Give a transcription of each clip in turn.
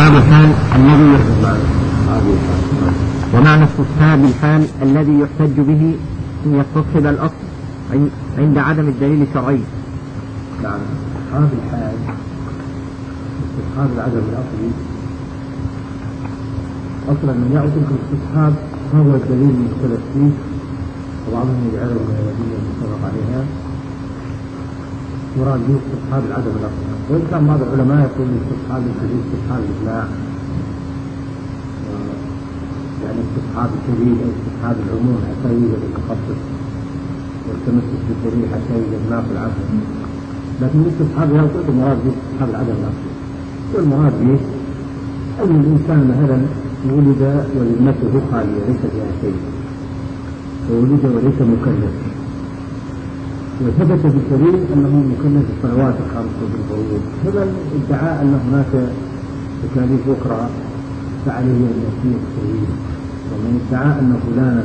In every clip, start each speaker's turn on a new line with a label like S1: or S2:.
S1: ومعنى استصحاب الحال الذي يحتج به أن يستصحب الأصل عند عدم الدليل الشرعي.
S2: نعم، استصحاب الحال استصحاب العدم الأصلي. أصلا من يعطيك الاستصحاب هو الدليل المختلف فيه، وبعضهم يجعله الأدلة المتفق عليها مراد به استصحاب العدم الأصلي. وإن كان بعض العلماء يقول استصحاب الدليل استصحاب الإجماع، يعني استصحاب الدليل أو استصحاب العموم حتى يوجد التخصص، والتمسك بالدليل حتى يوجد ما في العقل. لكن الاستصحاب يقول المراد به استصحاب العدم الأصلي، والمراد به أن الإنسان مثلا ولد وذمته خالية ليس فيها شيء، وولد وليس مكلف، وثبت بالدليل أنه مكلف بالصلوات الخمس وبالفروض، فمن ادعى أن هناك تكاليف أخرى فعليه أن يأتيه التأويل، ومن ادعى أن فلانا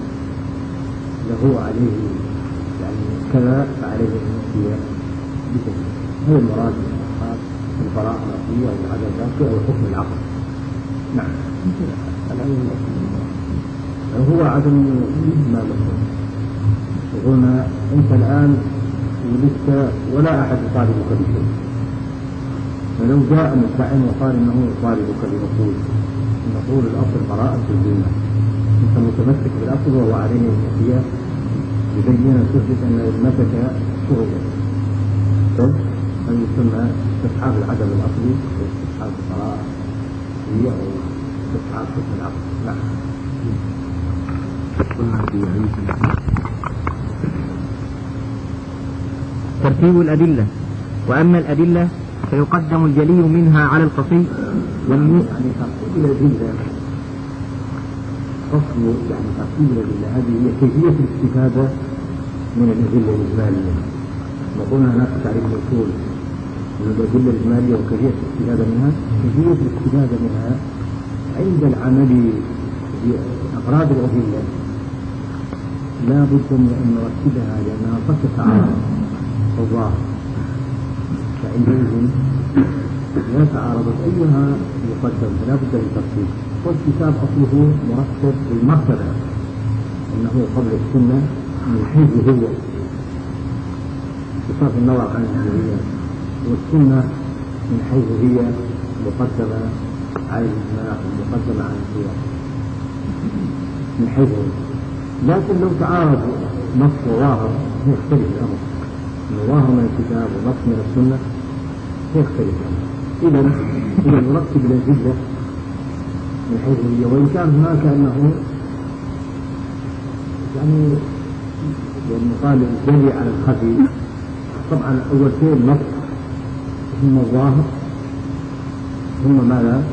S2: له عليه يعني كذا فعليه أن يأتيه بتأويل. هذا المراد من البراءة الأصلية أو العدم الأصلي أو حكم العقل. نعم، هو عدم ما له. يقولنا أنت الآن ولدت ولا أحد يطالبك بشيء، فلو جاء مدعٍ وقال إنه يطالبك بنقول نقول الأصل براءة الذمة، أنت متمسك بالأصل وهو عليه النفي يبين تثبت أن ذمتك شرعت، هذا يسمى استصحاب العدم الأصلي واستصحاب البراءة هي أو استصحاب حكم العقل. نعم.
S1: ترتيب الأدلة. وأما الأدلة فيقدم الجلي منها على الخفي
S2: يعني ترتيب الأدلة فصل، يعني ترتيب الأدلة هذه هي كيفية الاستفادة من الأدلة الإجمالية. وقلنا هناك تعريف الأصول من الأدلة الإجمالية وكيفية الاستفادة منها. كيفية الاستفادة منها عند العمل بأفراد الأدلة لا بد من أن نرتبها لأنها قد تتعارض الظاهر، فعندئذ إذا تعارضت أيها يقدم فلا بد من ترتيب. والكتاب أصله مرتب بالمرتبة، أنه قبل السنة من حيث هو بصرف النظر عن الأولويات، والسنة من حيث هي مقدمة على الإجماع ومقدمة على القياس من حيث هو. لكن لو تعارض نص وظاهر يختلف الأمر، ظاهر من الكتاب ونص من السنة يختلف الأمر. إذا نرتب الأدلة من حيث هي، وإن كان هناك أنه يعني يقال الجلي على الخفي. طبعا أول شيء النص ثم الظاهر ثم ماذا؟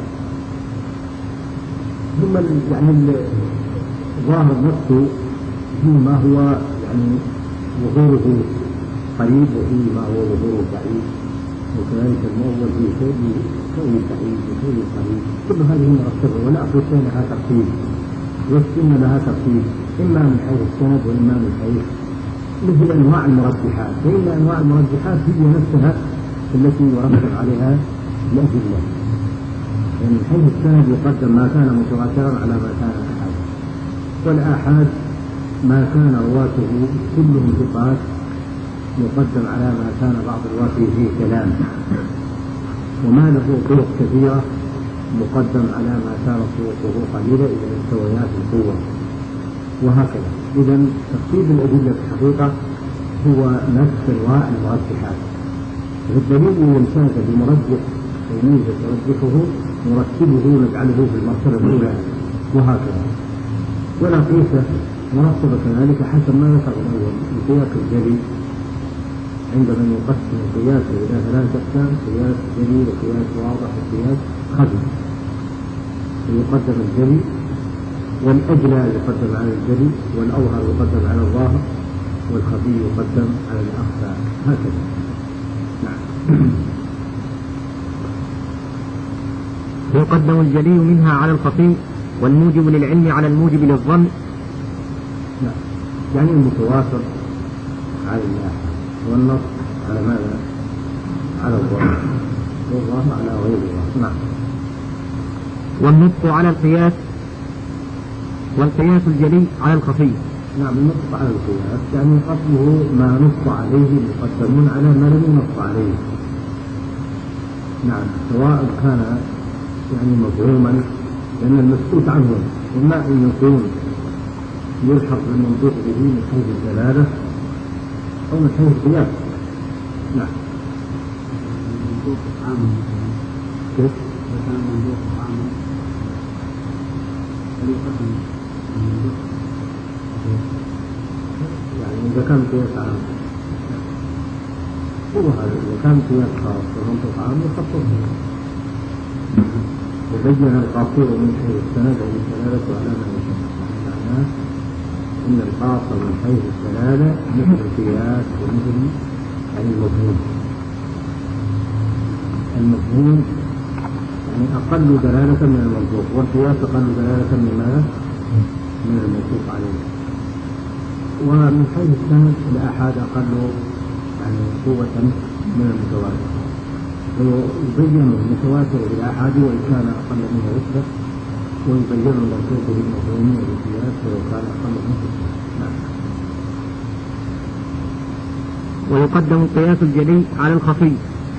S2: ثم يعني الظاهر نفسه ثم ما هو يعني ظهوره قريب وفيه ما هو ظهوره بعيد، وكذلك المؤول فيه شيء بعيد وشيء قريب. كل هذه مرتبة ولا أقول شيء لها ترتيب، والسنة لها ترتيب إما من حيث السند وإما من حيث مثل أنواع المرجحات. فإن أنواع المرجحات هي نفسها التي يرتب عليها الأدلة، يعني من حيث السند يقدم ما كان متواترا على ما كان أحد، والآحاد ما كان رواته كلهم ثقات يقدم على ما كان بعض رواته فيه كلام، وما له طرق كثيرة مقدم على ما كان طرقه قليلة إلى مستويات القوة، وهكذا. إذا ترتيب الأدلة في الحقيقة هو نفس أنواع المرجحات. فالدليل يمتاز بمرجح ويميز ترجحه نرتبه نجعله في المرتبة الأولى وهكذا. ولا قيس مرتبة كذلك حسب ما ذكر الأول. القياس الجلي عندما يقسم القياس إلى ثلاثة أقسام: قياس جلي وقياس واضح وقياس خفي. يقدم الجلي والأجلى يقدم على الجلي، والأظهر يقدم على الظاهر، والخفي يقدم على الأخفى، هكذا. نعم.
S1: يقدم الجلي منها على الخفي، والموجب للعلم على الموجب للظن.
S2: نعم، يعني المتواتر على الآحاد، والنص على ماذا؟ على الظاهر، والظاهر على غير الظاهر. نعم.
S1: والنطق على القياس، والقياس الجلي على الخفي.
S2: نعم، النطق على القياس يعني أصله ما نص عليه مقدمون على ما لم ينص عليه. نعم، سواء كان يعني مفهوما، لأن المسكوت عنه إما أن يكون يلحق بالمنطوق به من حيث الدلالة أو من حيث القياس. نعم. كيف؟
S3: وكان منطوق عاما هل يقدم المنطوق؟
S2: يعني إذا كان قياس عام هو هذا، إذا كان قياس خاص ومنطوق عام يخصصه. وبين القاصر من حيث السند أو الدلالة على ما يشبه، معناه أن القاصر من حيث الدلالة مثل القياس ومثل المفهوم. المفهوم يعني أقل دلالة من المنطوق، والقياس أقل دلالة من ماذا؟ من المنطوق عليه. ومن حيث السند الآحاد أقل يعني قوة من المتواتر، ويبين المتواتر بالآحاد وإن كان أقل منه رتبة، ويبين المنطوق بالمفهوم والقياس ولو كان أقل منه. نعم.
S1: ويقدم القياس الجلي على الخفي.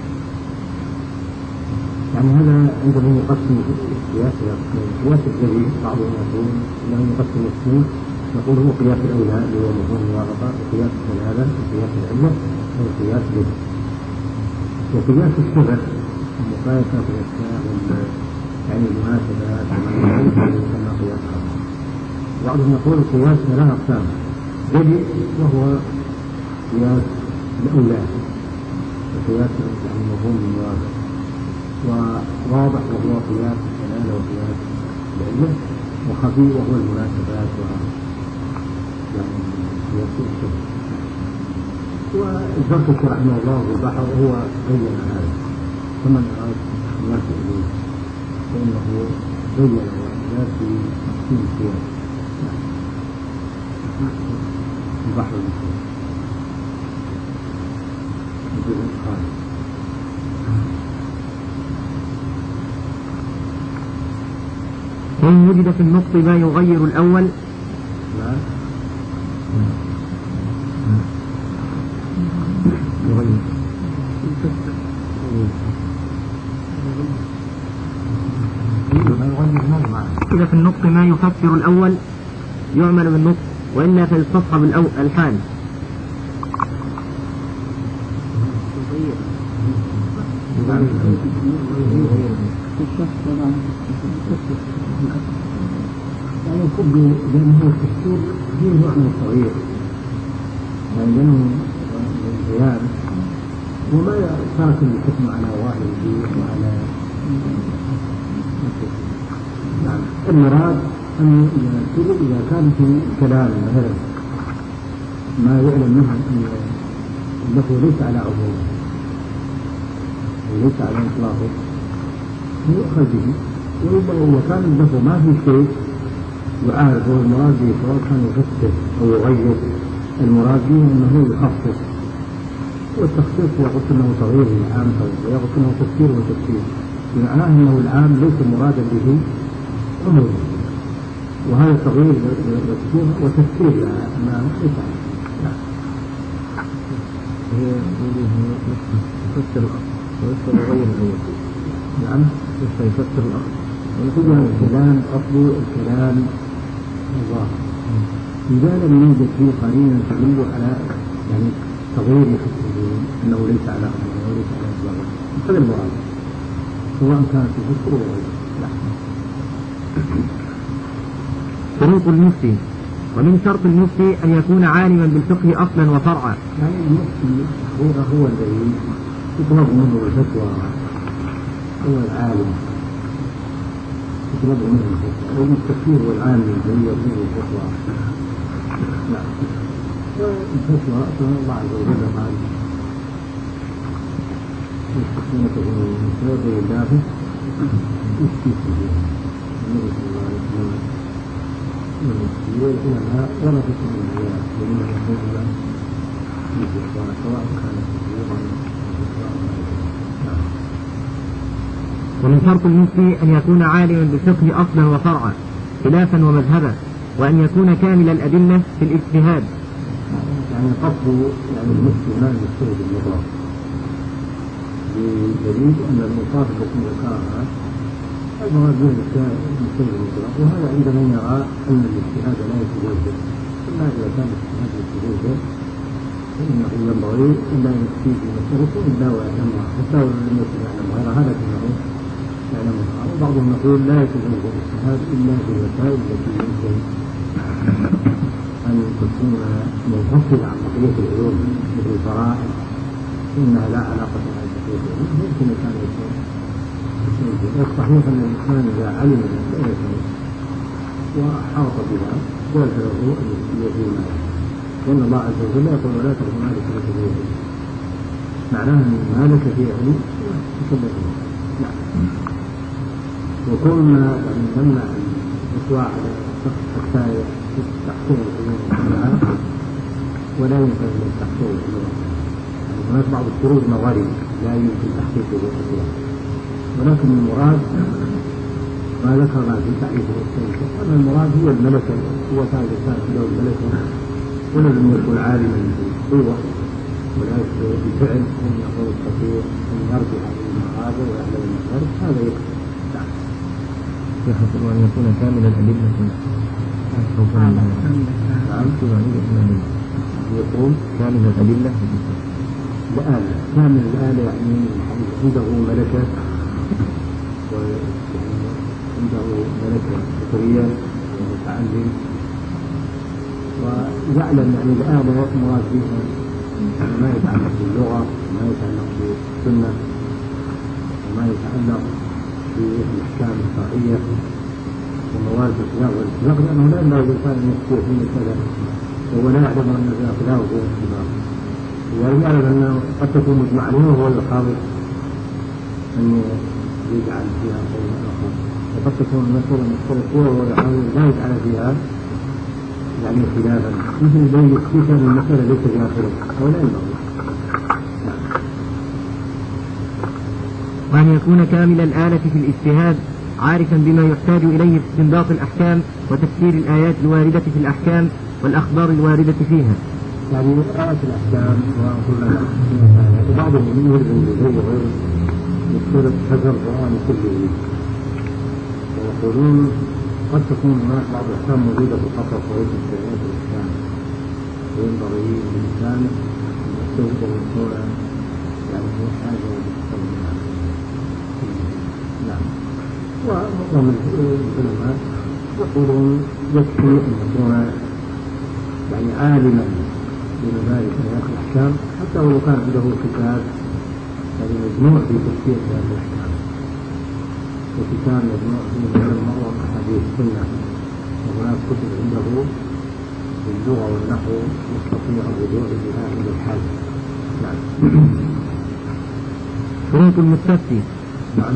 S2: يعني هذا عندما يقسم القياس إلى قسمين، القياس الجلي بعضهم يقول أنه يقسم اثنين، يقول هو قياس الأولى اللي هو مفهوم الموافقة، وقياس الدلالة وقياس العلة وقياس الجلي. وقياس الشبه المقايسة في الأشياء يعني المناسبات والمناسبات يسمى قياس خاص. بعضهم يقول القياس ثلاث أقسام: جلي وهو قياس الأولى، وقياس يعني مفهوم الموافقة، وواضح وهو قياس الدلالة وقياس العلة، وخفي وهو المناسبات يعني قياس الشبه. والزرقشي رحمه الله في البحر هو بين هذا، فمن أراد قياس الإليه فإنه بين وإياه في 50 قياس البحر المسلم الجزء الخامس.
S1: وإن وجد في النطق ما يغير الأول إذا في النطق ما يفسر الأول يعمل بالنطق، وإلا فيستصحب الحال.
S2: يعني يكون لأنه التفسير فيه نوع من التغيير، يعني لأنه البيان وما ترك الحكم على ظاهره وعلى نعم. المراد أن يكتب إذا كان في كلام مثلا ما يعلم منه أنه ليس على عموم وليس على إطلاقه يؤخذ به، وإذا كان له ما في شيء يعارض المراد به، سواء كان يفسر أو يغير، المراد به أنه يخصص. والتخصيص يقول أنه تغيير العام، ويقول أنه تفسير وتفسير، بمعناه أنه العام ليس مرادا به عموما، وهذا تغيير وتفسير ما ليس
S1: هي يفسر الأصل ويفسر غير الأول.
S2: نعم،
S1: يفسر الأصل
S2: ونقول هذا الكلام أصل الكلام الظاهر، إذا لم يوجد فيه قرينة تدل على يعني تغيير حكمه أنه ليس على أمره وليس على إطلاقه، هذا المراد سواء كانت الفسر أو غيره.
S1: شروط المفتي. ومن شرط المفتي أن يكون عالما بالفقه أصلا وفرعا.
S2: يعني المفتي هو الذي يطلب منه الفتوى، هو العالم يطلب منه الفتوى، أو التفسير والعالم الذي يطلب الفتوى. لا، الفتوى أصلا الله عز وجل قال يستخدمته من سبب الله يفتي فيه. النبي صلى الله عليه وسلم والعلماء ورثة الأنبياء ومن يقول سواء كانت صغيرا أو كبيرا.
S1: ومن شرط المفتي أن يكون عالما بالفقه أصلا وفرعا خلافا ومذهبا، وأن يكون كامل الأدلة في الاجتهاد.
S2: يعني قصد يعني المفتي ما يجتهد بالمطلق، بدليل أن المصاف التي ذكرها المراد به المجتهد بالمطلق، وهذا عند من يرى أن الاجتهاد لا يتجوز، إلا إذا كان الاجتهاد يتجوز فإنه ينبغي ألا يفتي في مسألة إلا ويعلمها، حتى ولو لم يكن يعلم غيرها لكنه يعلمها. وبعضهم يقول لا يتجوز الاجتهاد إلا في المسائل التي يمكن أن تكون منفصلة عن بقية العلوم مثل الفرائض، إنها لا علاقة لها ببقية العلوم، يمكن الإنسان يكون. الصحيح أن الإنسان إذا علم مسألة وحاط بها جاز له أن يفتي فيما، لأن الله عز وجل يقول ولا تقف ما لك به علم، معناه أن ما لك فيه علم تكلف به. نعم. وكنا يعني نمنع الإطلاع على الشخص حتى تحصيل العلوم كلها، ولا يمكن أن تحصيل العلوم، يعني هناك بعض الشروط مغارب لا يمكن تحقيقه كلها، ولكن المراد ما ذكرنا في تعريف المستنكر أن المراد هو الملكة، هو كان الإنسان له الملكة، ولازم يكون عالما بالقوة وليس بالفعل، أن يقول الصحيح أن يرجع إلى هذا ويعلم المسألة، هذا يكفي.
S1: يحصل أن يكون كامل الأدلة.
S2: نعم. يكون
S1: كامل الأدلة
S2: الآلة، كامل الآلة يعني عنده ملكة، وعنده ملكة فكرية ومتعلم، ويعلم يعني الآلة مراد بها ما يتعلق باللغة وما يتعلق بالسنة وما يتعلق بالأحكام الشرعية ومواد الخلاف والاتفاق، لأنه لا ينبغي للإنسان أن يفتي في مسألة وهو لا يعلم أن فيها خلاف واتفاق، ويعلم أنه قد تكون مجمع عليه وهو القاضي أن يجعل فيها قولا آخر، وقد تكون مسألة مختلفة وهو القاضي لا يجعل فيها يعني خلافا، مثل زي يفتيك أن المسألة ليس فيها خلاف، هو لا ينبغي.
S1: وأن يكون كامل الآلة في الاجتهاد عارفا بما يحتاج إليه في استنباط الأحكام وتفسير الآيات الواردة في الأحكام والأخبار الواردة فيها.
S2: يعني آيات الأحكام وبعضهم يلزم بغير يقول حذر القرآن كله، ويقولون قد تكون هناك بعض الأحكام موجودة في القصص وليس في آيات الأحكام، وينبغي للإنسان أن يستوعب ويكون يعني هو حاجة ويستوعب. نعم. ومعظم العلماء يقولون يكفي أن يكون يعني عالما بمبادئ آيات الأحكام، حتى ولو كان عنده كتاب يعني مجموع في تفسير آيات الأحكام، وكتاب مجموع في معظم أحاديث السنة، وهناك كتب عنده باللغة والنحو يستطيع الرجوع إليها عند الحاجة. نعم.
S1: شروط المستفتي.
S2: نعم.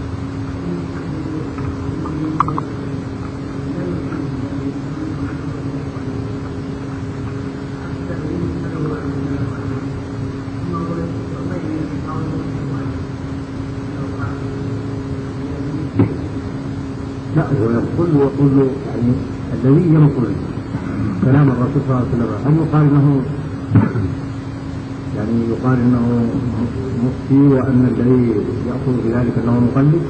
S2: لا، هو يقول له يعني الذي ينقل كلام الرسول صلى الله عليه وسلم هل يقال انه يعني يقال انه مفتي وان الذي يأخذ بذلك انه مقلد؟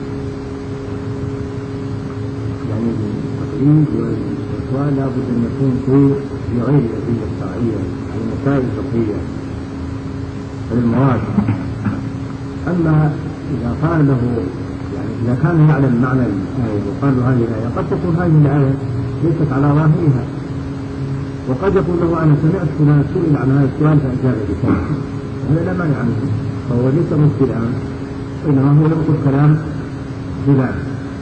S2: يعني التقليد والسؤال لابد ان يكون في غير الأدلة الشرعية، يعني مسائل فقهية المواد. اما اذا قال له يعني إذا كان يعلم معنى الآية وقال له هذه الآية، قد تكون هذه الآية ليست على ظاهرها، وقد يقول له أنا سمعت فلان سئل عن هذا السؤال فأجاب بكلام، هذا لا مانع عنه، فهو ليس مفتي الآن، إنما هو ينقل كلام فلان،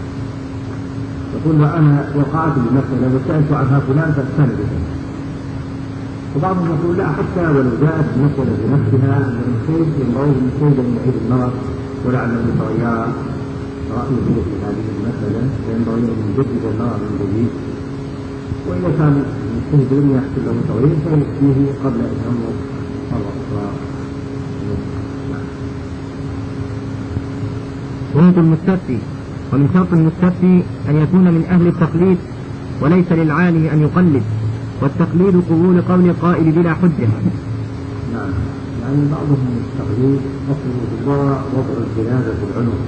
S2: يقول له أنا وقعت بمسألة وسألت عنها فلان فأفتاني بكلام. وبعضهم يقول لا، حتى ولو جاءت المسألة بنفسها ينبغي المجتهد أن يعيد النظر ولعله يتغير رأيه في هذه المسألة، وينبغي أن يجدد النظر من جديد، وإذا كان المجتهد لم يحصل له تغيير فيكفيه قبل أن ينظر مرة أخرى.
S1: شروط المستفتي. ومن شرط المستفتي أن يكون من أهل التقليد وليس للعالم أن يقلد، والتقليد قبول قول القائل بلا حجة.
S2: نعم، يعني بعضهم التقليد أصله وضع الجنازة في العنق،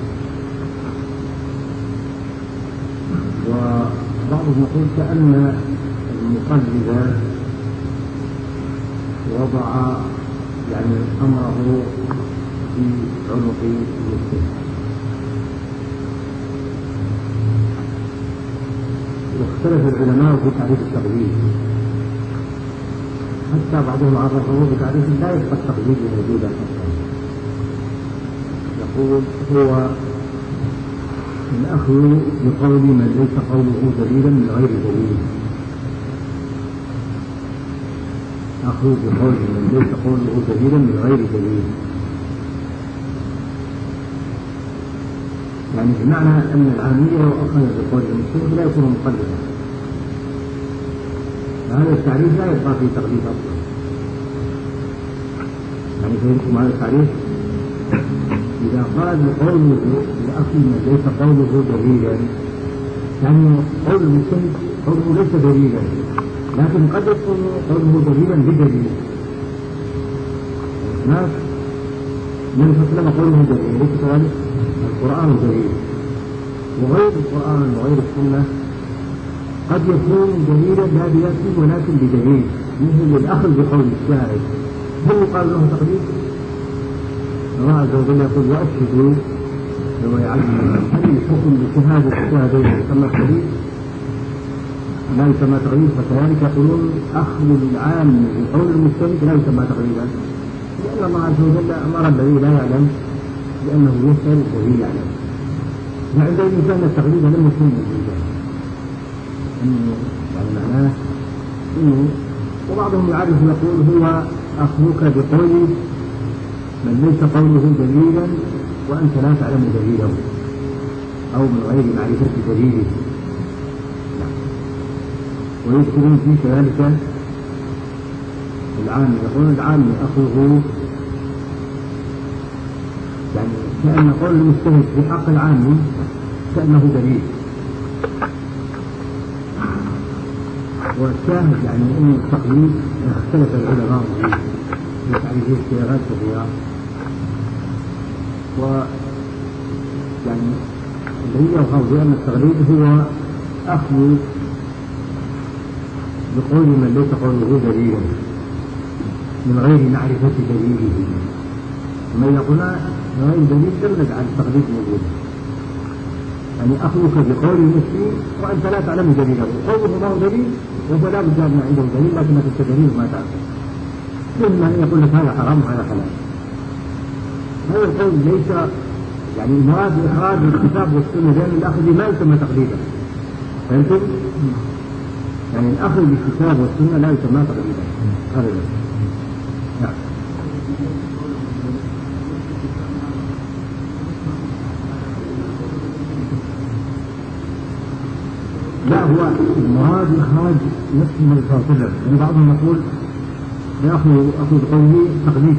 S2: وبعضهم يقول كأن المقلد وضع يعني أمره في عنق المسلم. واختلف العلماء في تعريف التقليد، حتى بعضهم عرفه بتعريف لا يبقى التقليد موجودا اصلا. يقول هو الأخذ بقول من ليس قوله دليلا من غير دليل. أخذ بقول من ليس قوله دليلا من غير دليل، يعني بمعنى أن العامية لو أخذ بقول المسلم لا يكون مقلدا. هذا التعريف لا يبقى في تقليد أصلا. يعني فهمتم هذا التعريف؟ إذا قال قوله لأخذ من ليس قوله دليلا، يعني قول المسلم قوله ليس دليلا، لكن قد يكون قوله دليلا بدليل. الناس من فصل قوله دليل ليس كذلك؟ القرآن دليل، وغير القرآن وغير السنة قد يكون دليلا لا بنفسه ولكن بدليل، مثل الأخذ بقول الشاعر. هل يقال له تقليد؟ الله عز وجل يقول وأشهدوا لو يعلم. هل الحكم بشهادة الشاهدين يسمى تقليد؟ لا يسمى تقليد. فكذلك يقولون أخذ العام بقول المجتهد لا يسمى تقليدا، لأن الله عز وجل أمر الذي لا يعلم لأنه يسأل الذي يعلم. فعند الإنسان التقليد لم يكن موجودا، إنه يعني معناه إنه، وبعضهم يعرف يقول هو أخذك بقول من ليس قوله دليلا وأنت لا تعلم دليله، أو من غير معرفة دليله. ويذكرون في كذلك العام، يقول العام أخذه يعني كأن قول المجتهد في حق العام كأنه دليل. والشاهد يعني أن التقليد اختلف العلماء في تعريف الصياغات كثيرة، ويعني الذي يظهر بأن التقليد هو أخذ بقول من ليس قوله دليلا من غير معرفة دليله. من يقول من غير دليل لم نجعل التقليد موجودا، يعني أخذك بقول المسلم وأنت لا تعلم دليله، قوله ما هو دليل وهو لا بد أن عنده دليل لكنك الدليل ما تعرف. ثم يقول لك هذا حرام وهذا حلال. هذا القول ليس يعني المراد إخراج الكتاب والسنة، لأن الأخذ ما يسمى تقليدا. فهمتم؟ يعني الأخذ بالكتاب والسنة لا يسمى تقليدا أبدا. نعم. لا، هو المراد إخراج نفس النبي صلى الله عليه وسلم. يعني بعضهم يقول أخذ قوله تقليد،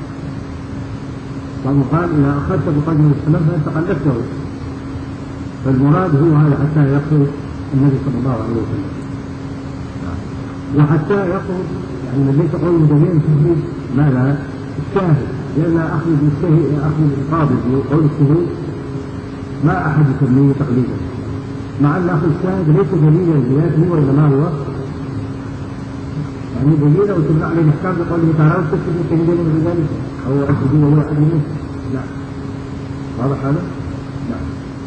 S2: بعضهم قال إذا أخذت بقول النبي صلى الله عليه وسلم فأنت قلدته. فالمراد هو هذا حتى يقصد النبي صلى الله عليه وسلم، وحتى يقصد يعني من ليس قوله دليل تقليد ماذا؟ الشاهد، لأن أخذ القابض وقول الشهود ما أحد يسميه تقليدا، مع أن أخذ الشاهد ليس دليلا بذاته وإنما هو يعني دليلا وتبنى عليه الأحكام بقوله تعالى وتكتبوا شهيدين بذلك أو أشهدوا ولا أدلوا. لا، واضح هذا؟ نعم.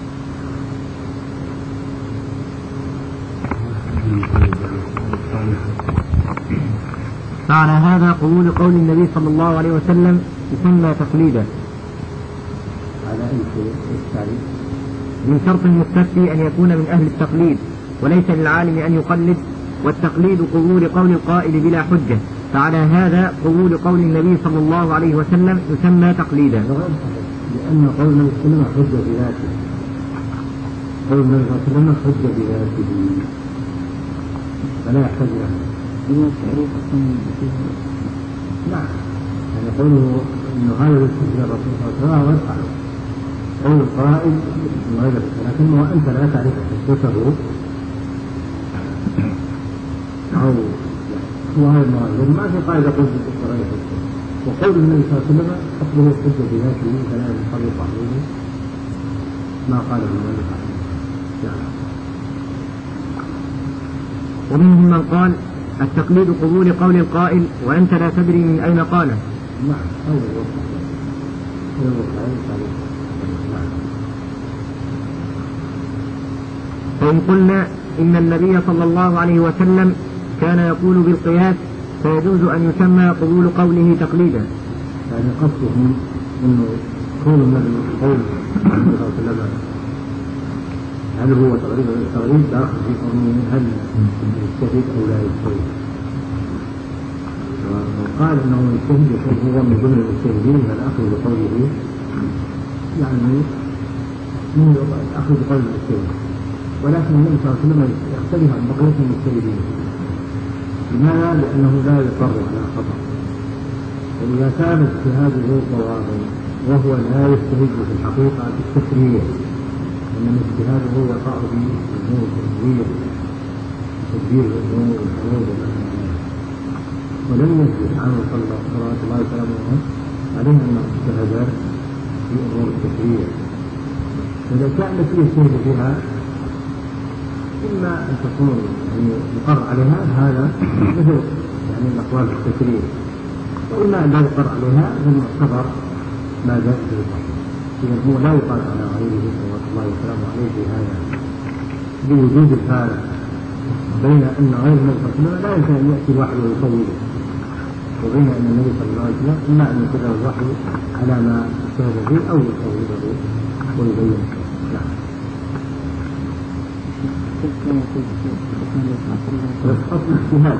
S1: فعلى هذا قبول قول النبي صلى الله عليه وسلم يسمى تقليدا.
S2: على أي شيء التعريف؟
S1: من شرط المستفتي أن يكون من أهل التقليد وليس للعالم أن يقلد، والتقليد قبول قول القائل بلا حجة. فعلى هذا قبول قول النبي صلى الله عليه وسلم يسمى تقليدا.
S2: لأن قول النبي صلى الله عليه وسلم حجة بذاته، قول النبي صلى الله عليه وسلم حجة بذاته فلا يحتاج له. نعم، يعني قوله إنه هذا الحجة الرسول صلى الله عليه وسلم قول القائل وغير ذلك، لكنه أنت لا تعرف حجته أو هو هذا المراد، ما في قاعدة قلت بالقرآن حجة، وقول النبي صلى الله عليه وسلم أصله حجة بذاته فلا ينطبق عليه ما قاله النبي صلى الله عليه وسلم.
S1: ومنهم من قال التقليد قبول قول القائل وأنت لا تدري من أين قاله.
S2: نعم أول
S1: فإن قلنا إن النبي صلى الله عليه وسلم كان يقول بالقياس فيجوز أن يسمى قبول قوله تقليدا.
S2: يعني قصدهم أنه قول النبي قول صلى الله عليه وسلم هل هو تغريب داخل في قوله هل يجتهد أو لا يجتهد، وقال أنه يجتهد يكون هو من ضمن المجتهدين الأخذ بقوله، يعني من الأخذ بقول المجتهد، ولكن النبي صلى الله عليه وسلم يختلف عن بقية المجتهدين. لماذا؟ لأنه لا يقر على خطأ، وإذا كان اجتهاده صوابا وهو لا يجتهد في الحقيقة في التشريع، إنما اجتهاده يقع في أمور تدبير الأمور والحروب ولم يثبت عنه صلى الله عليه وسلم عليه أنه اجتهد في أمور التشريع. فإذا كان التي يجتهد فيها إما أن تكون يعني يقر عليها هذا مثل يعني الأقوال في التشريع، وإما أن لا يقر عليها ثم اعتبر ما جاء به الحق. إذا هو لا يقال على غيره صلى الله عليه وسلم عليه في هذا بوجود الفارق بين أن غير النبي صلى الله عليه وسلم لا يمكن أن يأتي الوحي ويصوره، وبين أن النبي صلى الله عليه وسلم إما أن يكرر الوحي على ما اجتهد فيه أو يصوره ويبين. نعم. بس أصل اجتهاد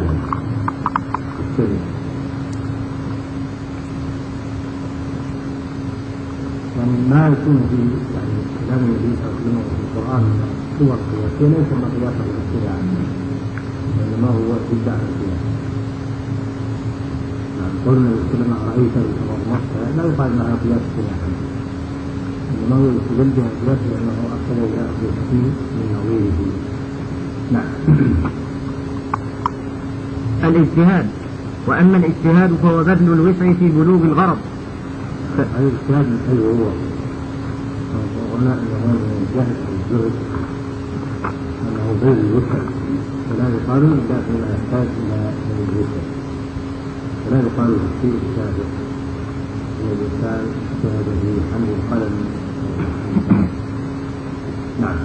S2: يعني ما يكون في يعني كلام النبي صلى الله عليه وسلم في القرآن هو القياس ليس ما قياسه بالابتداع، وإنما هو ابتداع القياس. نعم قلنا السلام رأيت الأمر لا يقال معها قياس القياس، إنما هو يستدل بها القياس لأنه أكثر إلى أخذ فيه من نظيره. نعم.
S1: الاجتهاد، وأما الاجتهاد فهو بذل الوسع في بلوغ الغرض.
S2: هذا الاجتهاد من حيث هو وقلنا أنه من الجهد والجهد أنه بذل الوسع، ولا يقال إلا فيما يحتاج إلى الوسع، ولا يقال في الشيء السابق أن الإنسان اجتهد في حمل القلم. نعم.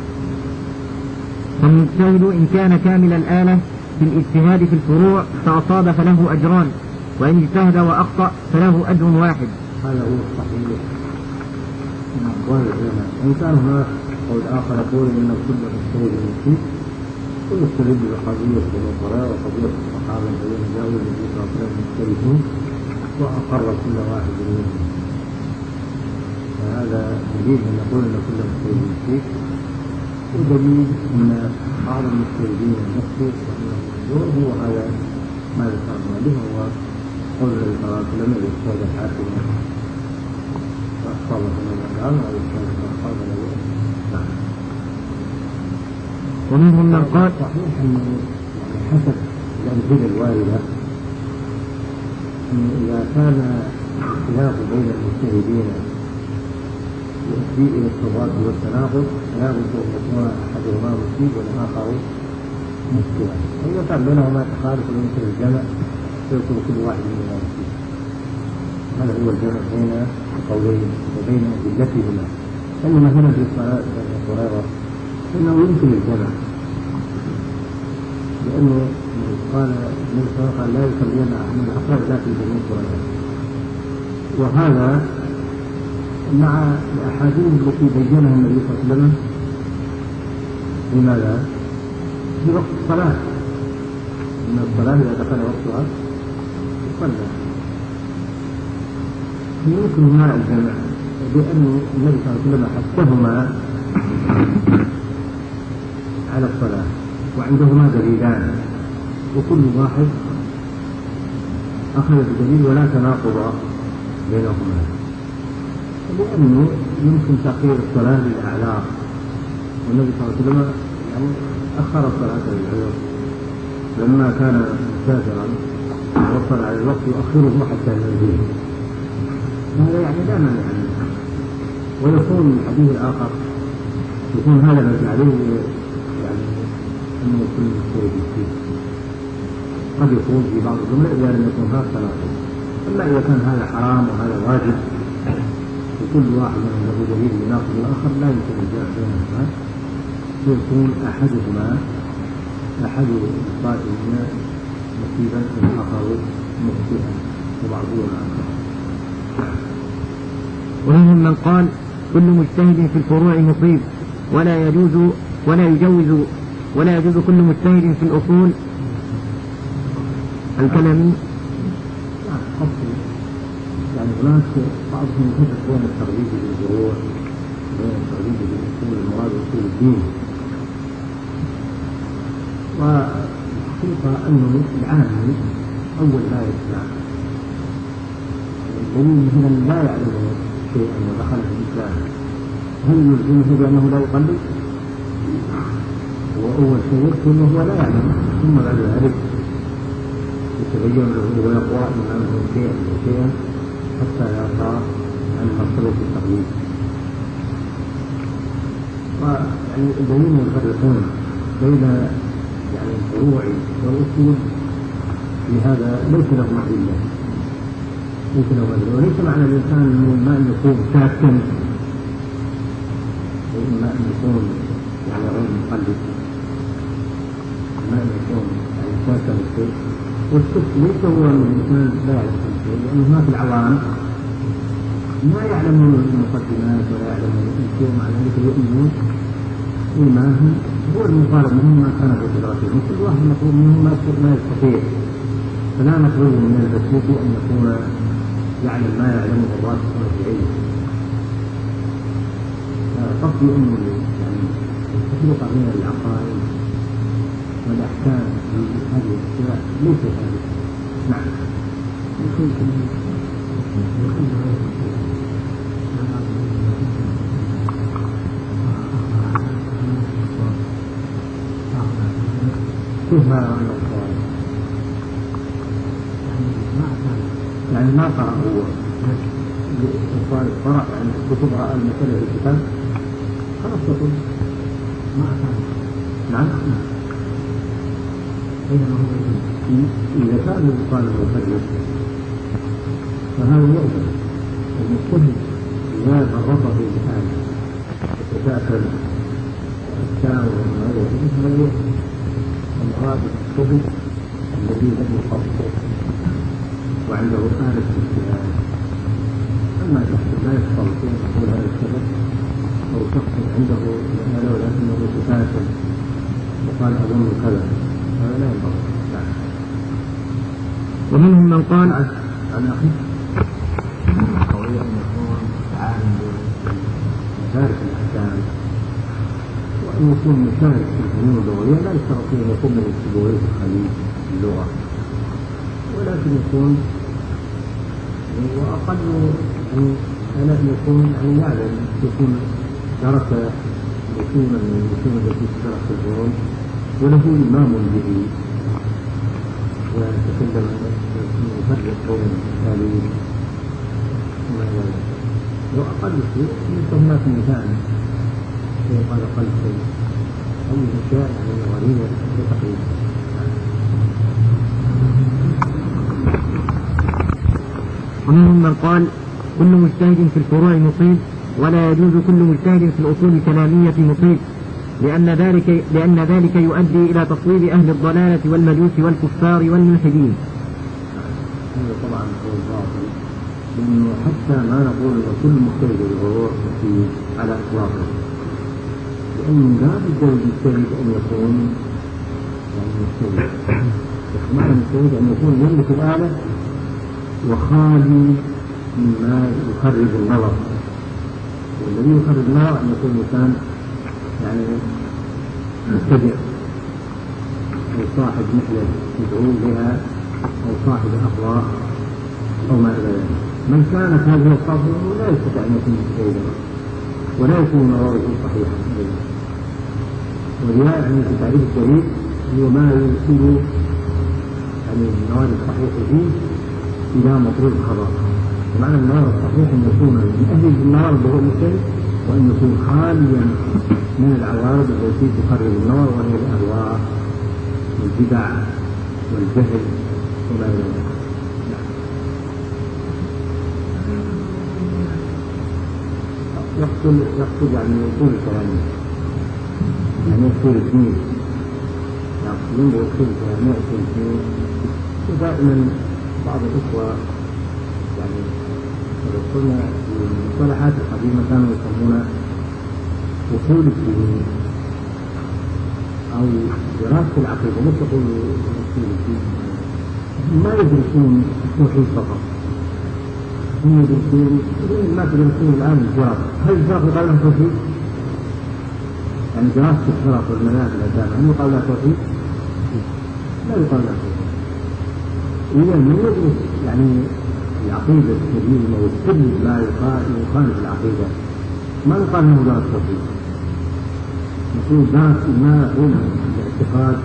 S1: فالمجتهد إن كان كامل الآلة في الاجتهاد في الفروع فأصاب فله أجران، وإن اجتهد وأخطأ فله أجر واحد.
S2: هذا هو الصحيح من أقوال العلماء. وإن كان هناك قول آخر يقول إن كل مجتهد مصيب، كل مستند بقضية الفقراء وقضية الصحابة الذين جاءوا النبي صلى الله عليه وسلم مختلفون وأقر كل واحد منهم، فهذا دليل أن نقول أن كل مجتهد مصيب، ودليل أن بعض المجتهدين المخطئ وأنه مجبور هو هذا ما ذكرنا به، هو قول النبي صلى الله عليه وسلم الاجتهاد الحاكم وأصاب من الأعلام والاجتهاد الأصاب له. نعم.
S1: ومنهم من قال
S2: صحيح أنه حسب الأمثلة الواردة أنه إذا كان الخلاف بين المجتهدين يؤدي إلى التضاد والتناقض فلا بد أن يكون أحدهما مصيب والآخر مخطئا، وإذا كان بينهما تخالف مثل الجمع فيكون كل واحد منهما مصيب. هذا هو الجمع بين القولين وبين أدلتهما. أما هنا في الصلاة القريرة فإنه يمكن الجمع، لأنه قال النبي صلى الله عليه وسلم لا يصلين من الأفراد لا في جميع القريرة، وهذا مع الأحاديث التي بينها النبي صلى الله عليه وسلم لماذا؟ في وقت الصلاة، إن الصلاة إذا دخل وقتها يصلى، يمكن مع الجمع لأن النبي صلى الله عليه وسلم حثهما على الصلاة وعندهما دليلان وكل واحد أخذ بدليل ولا تناقض بينهما، لأنه يمكن تأخير الصلاة للأعذار، والنبي صلى الله عليه وسلم يعني أخر الصلاة للعذر لما كان مسافرا وصل على الوقت يؤخره حتى ينزل. هذا يعني لا مانع منه. ويكون الحديث الآخر يكون هذا الذي عليه يعني أنه يكون مجتهد فيه، قد يكون في بعض الجمل إذا لم يكن هذا صلاته. أما إذا كان هذا حرام وهذا واجب وكل واحد له دليل يناقض الآخر لا يمكن الجمع بينهما، يكون أحد الطائفين مصيبا والآخر مخطئا وبعضهم آخر.
S1: ومنهم من قال كل مجتهد في الفروع مصيب ولا يجوز كل مجتهد في الأصول الكلامي.
S2: يعني هناك بعضهم يفرق بين التغليب بالفروع وبين التغليب بالاصول المراد اصول الدين. والحقيقه انه العامي اول ما يسمع الذي مثلا لا يعلم شيئا ودخل في الاسلام هل يلزمه بانه لا يقلد؟ واول شيء يكفي انه هو لا يعلم، ثم بعد ذلك يتبين له ويقوى امامه شيئا حتى يرضى عن مرتبة التقليد. ويعني الذين يفرقون بين يعني الفروع والأصول في هذا ليس لهم أدلة، وليس معنى الإنسان أنه ما أن يكون شاكا وإما أن يكون يعني غير مقلد، ما أن يكون يعني شاكا بالشيء. والشك ليس هو أن الإنسان لا يعلم شيء، لأنه هناك العوام ما يعلمون المقدمات ولا يعلمون الشيء، مع ذلك يؤمنون إيمانهم هو المطالب منهم ما كان في قدرتهم، كل واحد مطلوب منه ما يستطيع، فلا نطلب من البسيط أن يكون يعلم ما يعلمه الراسخون في علمه. قصدي أنه يعني التفرقة بين العقائد والأحكام في هذه الأشياء ليس هذه. نعم. كيف ما رأى الصواب؟ يعني ما قرأ هو الصواب قرأ يعني كتب رأى المسألة في الكتاب خلاص تقول ما أفعل. نعم. إذا كان الإنسان مفرد فهذا يؤمن المجتهد إذا فرط في الإنسان يتساءل الشاعر وغيره فهذا يؤمن المراد الصبي الذي له قصد وعنده آلة الاجتهاد. أما شخص لا يستطيع أن يقول هذا السبب أو شخص عنده آلة ولكنه يتساءل وقال أظن كذا هذا لا ينبغي.
S1: ومنهم من قال
S2: عن أخي قوي أن يكون عالم بمشارك الأحكام وأن يكون مشارك في الفنون اللغوية، لا يشترط أن يكون من سيبويه الخليج اللغة، ولكن يكون وأقل أن يكون يعني يعلم يكون درس رسوما من الرسوم التي تدرس في الفنون وله إمام به ويتكلم يفرق بين التاليين وما إلى ذلك. وأقل شيء ليس هناك مثال قال قلب شيء أو أشياء يعني غريبة تقريبا.
S1: ومنهم من قال كل مجتهد في الفروع مصيب ولا يجوز كل مجتهد في الأصول الكلامية مصيب لأن ذلك يؤدي إلى تصويب أهل الضلالة والمجوس والكفار والملحدين.
S2: هذا طبعا هو الباطل، لأنه حتى ما نقول أن كل مجتهد بالفروع مصيب على إطلاقه، لأنه لا بد للمجتهد أن يكون يعني مجتهد، معنى المجتهد أن يكون يملك الآلة وخالي مما يخرج النظر، والذي يخرج النظر أن يكون إنسان يعني مبتدئ أو صاحب محنة يدعو بها أو صاحب أخلاق أو ما إلى ذلك. من كانت هذه الصفة لا يستطيع أن يكون مجتهدا ولا يكون نظره صحيحا. ولهذا يعني في تعريف الشريك هو ما يوصل يعني النوار الصحيح فيه إلى مطلوب الخبر. معنى النوار الصحيح أن يكون من أهل النوار بهو المجتهد، وأن يكون خاليا من العوارض التي تقرر النوار وهي الأهواء والبدع والجهل وما إلى ذلك. يقصد يعني يقول الكلام، يعني يقول الدين، يقصدون بيقول الكلام يقصد الدين. ودائما بعض الإخوة يعني يقولون في المصطلحات القديمة كانوا يسمون أصول الدين أو دراسة العقيدة، مش يقولوا أصول الدين، ما يدرسون التوحيد فقط، هم يدرسون ما تدرسون الآن الجرس. هل الجرس يقال له توحيد؟ يعني دراسة الجرس والمنازل الأدامة هل يقال له توحيد؟ لا يقال له توحيد. إذا من يدرس يعني العقيدة السليمة والكل لا يخالف العقيدة ما يقال له درس توحيد. يقول درس ما هو الاعتقاد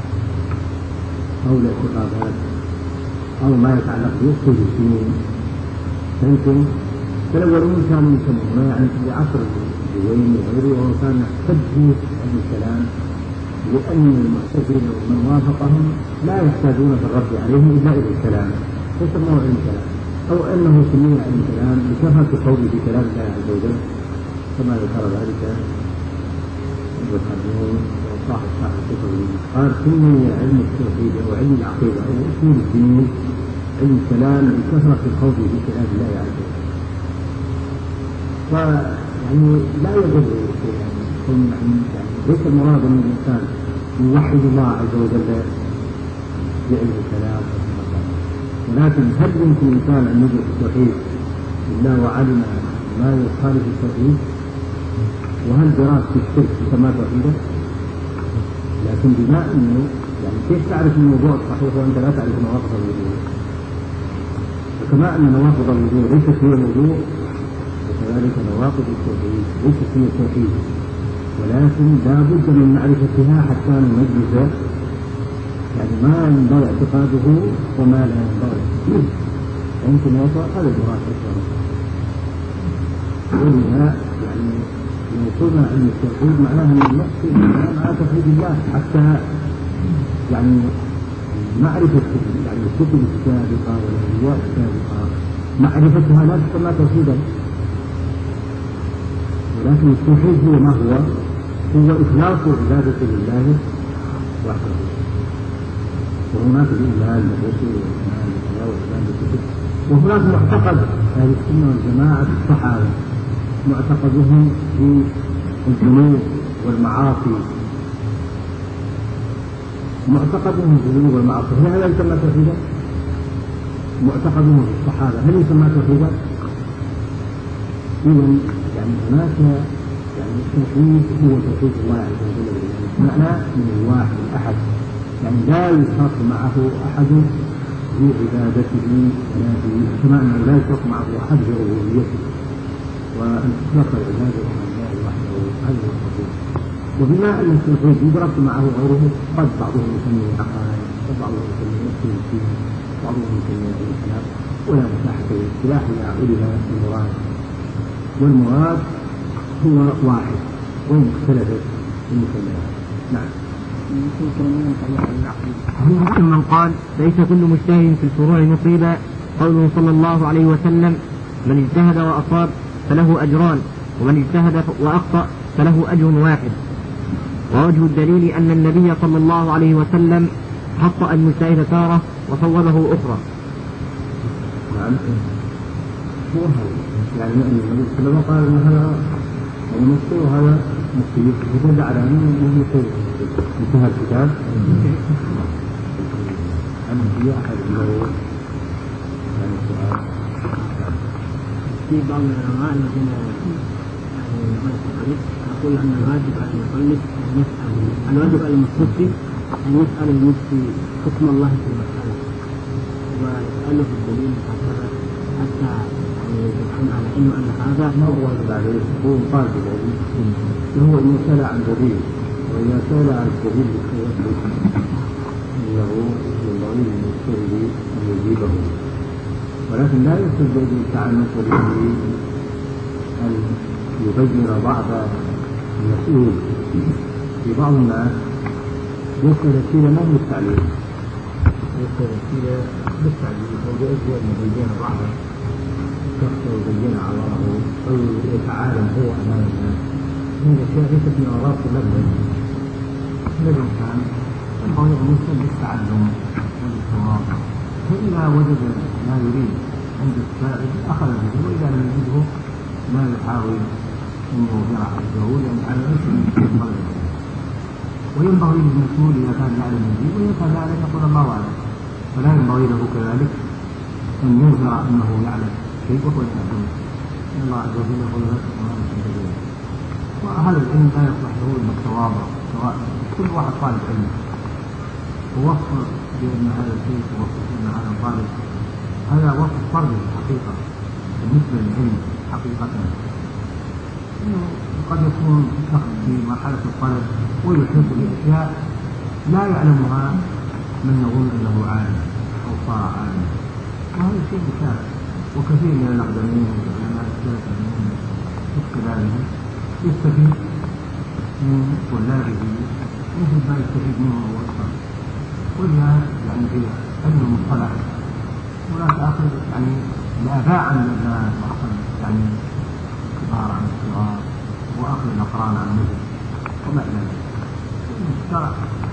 S2: أو الاعتقادات أو ما يتعلق بأصول الدين. فهمتم؟ فالأولون كانوا يسمونه يعني في عصر الجويني وغيره، وهو كان يحتج عن الكلام لأن المعتزلة ومن وافقهم لا يحتاجون في الرد عليهم إلا إلى الكلام، فسموه علم الكلام، أو أنه سمي علم الكلام بكثرة قوله في كلام الله عز وجل كما ذكر ذلك ابن خلدون وصاحب الكتب. قال سمي علم التوحيد أو علم العقيدة أو أصول الدين علم الكلام بكثرة قوله في كلام الله عز وجل. ويعني لا يجب يعني ليس المراد من الإنسان يوحد الله عز وجل بعلم الكلام، ولكن هل يمكن الإنسان أن يدرك التوحيد إلا وعلم ما يخالف التوحيد؟ وهل دراسة الشرك تسمى توحيدا؟ لكن بما أنه يعني كيف تعرف الموضوع الصحيح وأنت لا تعرف نواقض الوضوء؟ وكما أن نواقض الوضوء ليست هي موضوع، وكذلك نواقض التوحيد ليست هي التوحيد، ولكن لا بد من معرفتها حتى نميز يعني ما ينبغي اعتقاده وما لا ينبغي. يمكن يوضع هذا دراسة. ولها يعني لو قلنا أن التوحيد معناها أن نحصي مع توحيد الله حتى يعني معرفة يعني الكتب السابقة والأنبياء السابقة معرفتها لا تسمى توحيدا. ولكن التوحيد هو ما هو؟ هو إخلاص عبادة لله وحده. وهناك الإيمان بالرسل والإيمان بالله والإيمان بالكتب، وهناك معتقد أهل السنة والجماعة الصحابة معتقدهم في الذنوب والمعاصي، معتقدهم في الذنوب والمعاصي هل يسمى توحيدا؟ معتقدهم في الصحابة هل يسمى توحيدا؟ إذا يعني هناك يعني التوحيد هو توحيد الله عز وجل معناه من الواحد الأحد، يعني لا يشرك معه أحد في عبادته ولا في كما أنه لا يشرك معه أحد في ربوبيته، وأن تطلق العبادة لله وحده هذا هو التوحيد. وبما أن التوحيد يدرك معه غيره قد بعضهم يسميه عقائد وبعضهم يسميه أصول الدين وبعضهم يسميه الكلام، ولا مساحة للاصطلاح إلى علم المراد، والمراد هو واحد وإن اختلفت المسميات. نعم.
S1: من قال ليس كل مجتهد في الفروع مصيبا، قوله صلى الله عليه وسلم من اجتهد وأصاب فله أجران، ومن اجتهد وأخطأ فله أجر واحد. ووجه الدليل أن النبي صلى الله عليه وسلم خطأ المجتهد تارة وصوبه أخرى.
S2: نعم. يعني النبي صلى الله عليه وسلم قال أن هذا المصير وهذا مصير يدل على أنه مصير. انتهى الكتاب. أما في أحد له يعني سؤال.
S3: في بعض العلماء الذين يقول أن الواجب على المقلد أن يسأل، الواجب على المفتي أن يسأل المفتي حكم الله في المسألة ويسأله الدليل هكذا حتى يكون على علم أن هذا
S2: ما هو واجب عليه يكون طالب العلم هو إن سأل عن دليل وإذا سأل عن الدليل يثبت أنه ينبغي للمجتهد أن يجيبه ولكن لا يستلزم الإنسان من طريقه أن يبين بعض المسؤول في بعض الناس ليس وسيلة ما هو التعليم ليس وسيلة بالتعليم وجائز أن يبين بعض الشخص ويبين عواره أو يتعالم هو أمام الناس من الأشياء ليست من أغراض المذهب الإنسان ينبغي أن يسلم بالتعلم والتواضع فإذا وجد ما يريد عند السائل أخذ به وإذا لم يجده لا يحاول أن يوفر حقه لأن على ليس من طلب وينبغي للمسؤول إذا كان يعلم الدين وإذا كان يعلم يقول الله أعلم فلا ينبغي له كذلك أن يظهر أنه يعلم شيء وهو يعلم إن الله عز وجل يقول لا تكونوا كذلك وهذا العلم لا يصلح له إلا التواضع سواء كل واحد طالب علم ووصف بأن هذا الشيء ووصف بأن هذا الطالب هذا وصف فرض الحقيقة بالنسبة للعلم حقيقة إنه قد يكون شخص في مرحلة الطلب ويحب بأشياء لا يعلمها من يظن أنه عالم أو صار عالم وهذا شيء مشاهد وكثير من الأقدمين والعلماء السلف من كذلك يستفيد من طلابه مثل ما يستفيد منه هو أكثر ولهذا يعني في علم المصطلح هناك آخر يعني الآباء عن الناس وأخذ يعني كبار عن الصغار وأخذ الأقران عن النجم وما إلى ذلك الشرع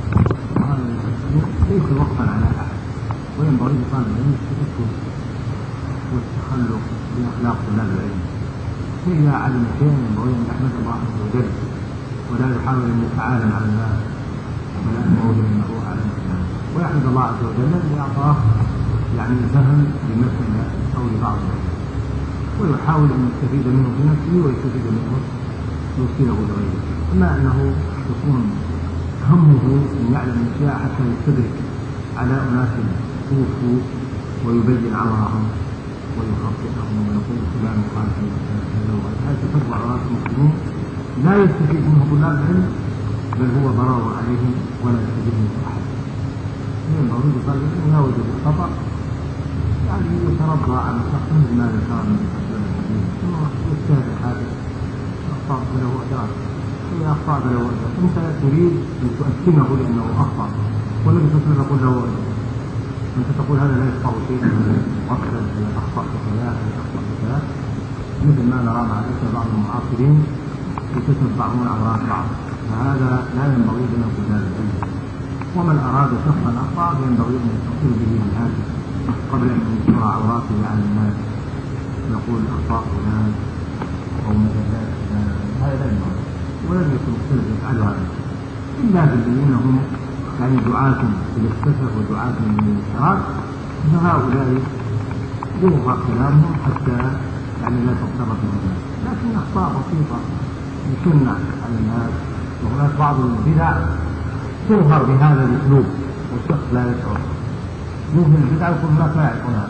S2: ليس وقفا على أحد وينبغي لطالب العلم التفكر والتخلق بأخلاق طلاب العلم فإذا علم شيئا ينبغي أن يحمد الله عز وجل ولا يحاول أن يتعالم على الناس ولا يقول أنه أعلم الناس ويحمد الله عز وجل أن يعطاه يعني فهم لمسألة أو لبعض العلم ويحاول أن يستفيد منه في نفسه ويستفيد منه يوصله لغيره أما أنه يكون همه أن يعلم الأشياء حتى يستدرك على أناس توفوا ويبين عورهم ويخطئهم ويقول فلان قال هذا تتبع عورات المسلمين لا يستفيد منه طلاب العلم بل هو ضرر عليهم ولا يستفيد منه أحد ينبغي لطالب العلم إذا وجد الخطأ يعني يترضى عن الشخص مثل ما ذكر من ثم يجتهد هذا أخطأ له أجران إذا أخطأ له أجران أنت تريد أن تؤثمه لأنه أخطأ والنبي صلى الله عليه وسلم يقول له أنت تقول هذا لا يفقه شيء وقتا أخطأت كذا أخطأت كذا مثل ما نرى مع بعض المعاصرين يتتبعون عورات بعض فهذا لا ينبغي لنا طلاب العلم ومن أراد شخصا أخطأ فينبغي أن يتصل به بالهاتف قبل أن ينشر عوراته على الناس يقول أخطاء فلان أو مجلات فلان هذا لا ينبغي ولم يكن السلف يفعل هذا إلا بالذين هم يعني دعاة للسفر ودعاة للانحراف فهؤلاء يوضع كلامهم حتى يعني لا تضطرب الناس لكن أخطاء بسيطة يشنع على الناس وهناك بعض البدع تظهر بهذا الأسلوب والشخص لا يشعر يمكن البدع يقول الناس لا يعرفونها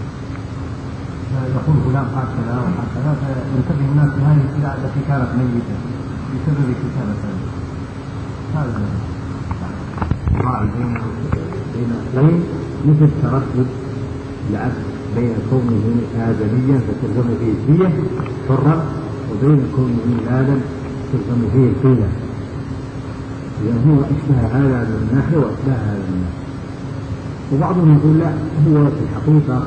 S2: يقول فلان قال كذا وقال كذا فينتبه الناس لهذه البدع التي كانت ميتة بسبب كتابة هذا بين الاثنين مثل تردد العبد بين كونه آدميا فتلزم فيه الدية حرا وبين كونه آدم تلزم فيه القيمة لأن هو أشبه هذا من الناحية وأشبه هذا من الناحية وبعضهم يقول لا هو في الحقيقة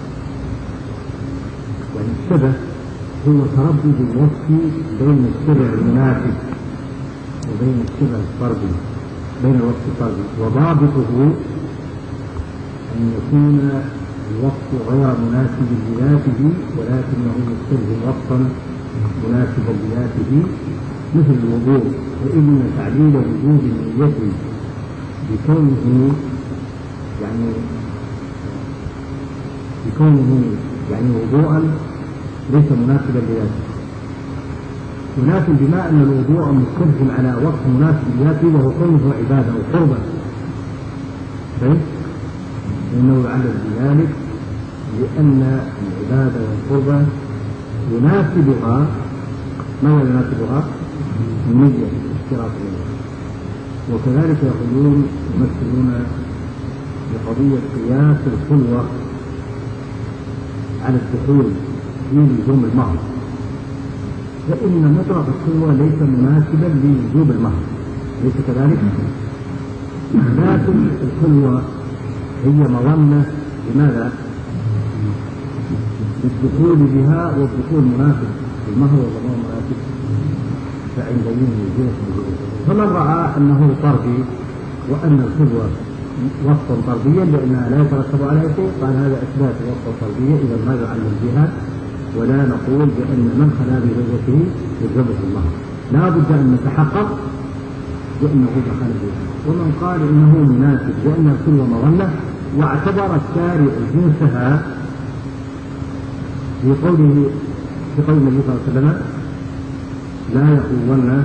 S2: يعني الشبه هو تردد الوصف بين الشبه المناسب وبين الشبه الفردي بين الوصف الفردي وضابطه أن يكون الوصف غير مناسب لذاته ولكنه يستلزم وصفا مناسبا لذاته مثل الوضوء وإن تعليل وجود النية بكونه يعني وضوءا ليس مناسبا لذاته ولكن بما أن الوضوء مستلزم على وصف مناسب لذاته وهو كونه عبادة أو قربة فإنه يعلل بذلك لأن العبادة والقربة يناسبها ما يناسبها النية اشتراط النية. وكذلك يقولون يمثلون بقضية قياس الخلوة على الدخول في لزوم المهر، فإن مطلق الخلوة ليس مناسبا لوجوب المهر، ليس كذلك؟ لكن الخلوة هي مظنة لماذا؟ للدخول بها، والدخول مناسب المهر والضمان مناسب، فعند يوم فمن رأى أنه طردي وأن الخلوة وصفا طرديا لأنها لا يترتب عليها شيء، قال هذا إثبات وصفا طرديا، إذا ما يعلم بها، ولا نقول بأن من خلا بزوجته يلزمه المهر، لا بد أن نتحقق بأنه دخل بها. ومن قال إنه مناسب لأن الخلوة مظنة، واعتبر الشارع جنسها في قول النبي صلى الله عليه وسلم لا يخلون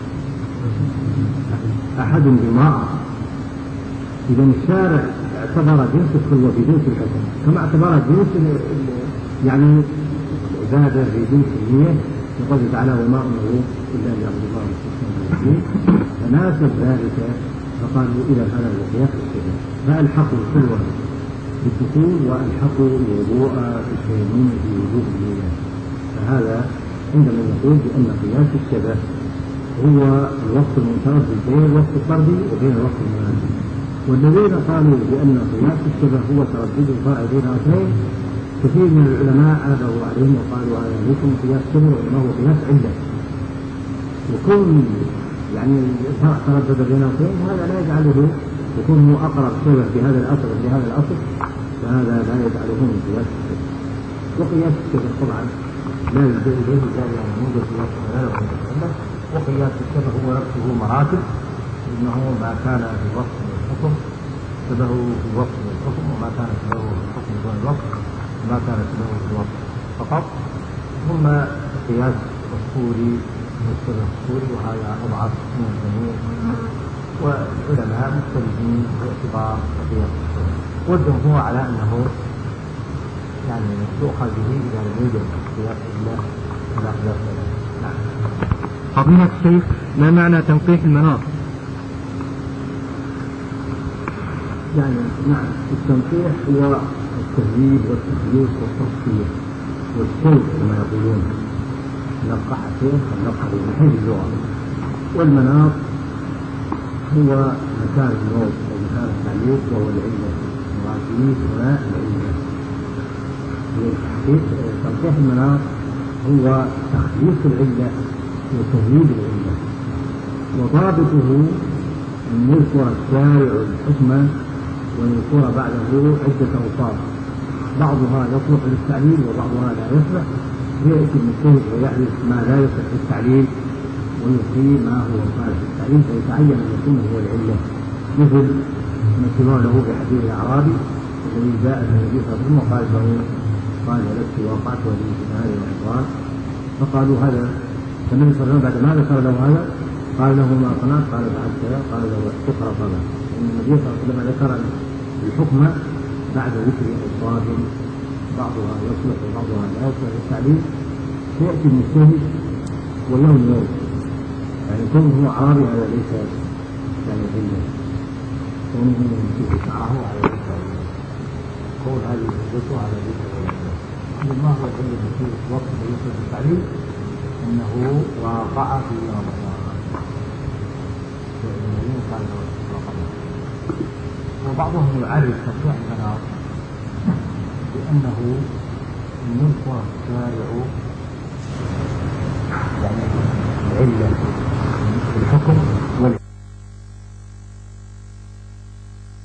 S2: أحد بامرأة. إذا الشارع اعتبر جنس الخلوة في جنس الحكم كما اعتبر جنس يعني العبادة في جنس النية، يقول تعالى وما أمروا إلا ليعبدوا الله مخلصين فناسب ذلك، فقالوا إلى هذا الوقياس الشرعي، فألحقوا الخلوة بالدخول وألحقوا الوضوء بالتيمم في وجوب النية. فهذا عندما نقول بأن قياس الشبه هو الوصف المتردد بين الوصف الطردي وبين الوصف المناسب. والذين قالوا بأن قياس الشبه هو تردد الفرع بين اثنين، كثير من العلماء عابوا عليهم وقالوا هذا ليس قياس شبه وإنما هو قياس علة، وكون يعني الفرع تردد بين اثنين هذا لا يجعله يكون هو أقرب شبه بهذا الأصل وبهذا الأصل، فهذا لا يجعله من قياس الشبه. وقياس الشبه طبعا لا يلجأ إليه إلا يعني موجب قياس الشبه وقياس الشبه هو نفسه مراتب، إنه ما كان في وصف الحكم شبهه في وصف الحكم، وما كان شبهه في الحكم دون الوصف، وما كان شبهه في الوصف فقط، ثم قياس أصولي والشبه الأصولي، وهذا أضعف من الجميع، والعلماء مختلفين باعتبار قياس الشبه، والجمهور على أنه يعني يؤخذ به إذا لم يوجد قياس الله ولا قياس الله. نعم.
S1: فضيلة الشيخ، ما معنى تنقيح المناط؟
S2: يعني نعم، التنقيح هو التهذيب والتخليص والتصفية والشوق كما يقولون، نقح شيء نقح من حيث اللغة. والمناط هو مكان الموت أو مكان التعليق، وهو العلة، مراتبيه هنا العلة. تنقيح المناط هو تخليص العلة وتهذيب العلة، وضابطه أن يذكر الشارع الحكم ويذكر بعده عدة أوصاف، بعضها يصلح للتعليل وبعضها لا يصلح، يأتي المجتهد ويعرف ما لا يصلح للتعليل ويقيم ما هو صالح للتعليل، فيتعين أن يكون هو العلة، مثل ما سمعوا له بحديث الأعرابي الذي جاء النبي صلى الله عليه وسلم وقال له قال لست وقعت ولي في نهار رمضان، فقالوا هذا، فالنبي صلى الله عليه وسلم بعد ما ذكر له هذا قال له ما صنعت؟ قال فعلت كذا، قال له اقرأ صلاة. لأن النبي صلى الله عليه وسلم ذكر الحكم بعد ذكر أوصاف بعضها يصلح وبعضها لا يصلح للتعليل، فيأتي المجتهد ويوم يوم، يعني كونه هو عربي هذا ليس يعني علة، كونه يمسك شعره على ليس علة، قول هذه حجته على ليس علة. ما هو العلة في وقت يصلح للتعليل؟ أنه وقع في رمضان، وبعضهم يعرف تصحيح المناط بأنه يذكر الشارع يعني العلة في الحكم